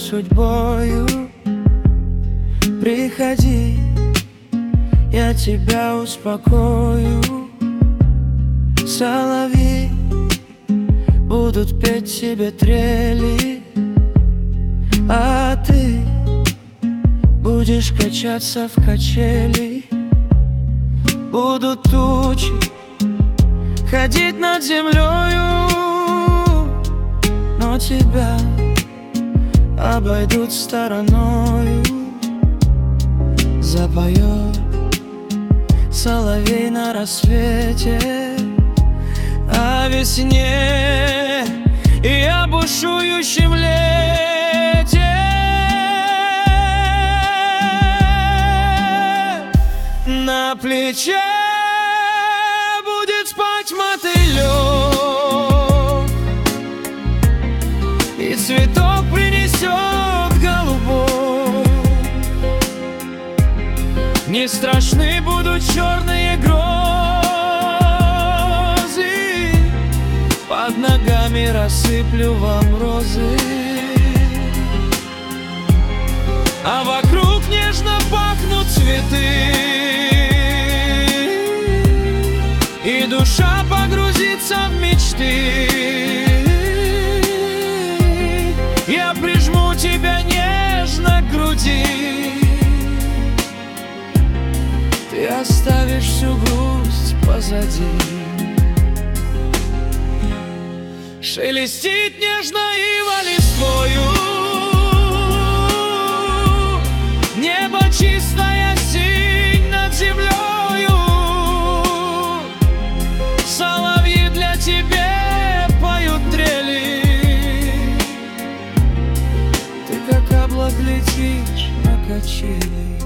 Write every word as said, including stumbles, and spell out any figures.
судьбою. Приходи, я тебя успокою. Соловьи будут петь тебе трели, а ты будешь качаться в качели. Будут тучи ходить над землею, но тебя обойдут стороною. Запоет соловей на рассвете о весне и о бушующем лете. На плече будет спать мотылек, и цветок принесет голубой. Не страшны будут черные грозы, под ногами рассыплю вам розы, а вокруг нежно пахнут цветы, и душа погрузится в мечты. Я прижму тебя нежно к груди, ты оставишь всю грусть позади. Шелестит нежно ива листвою, небо чистая синь над землею. Соловьи для тебя поют трели, ты как облак летишь на качели.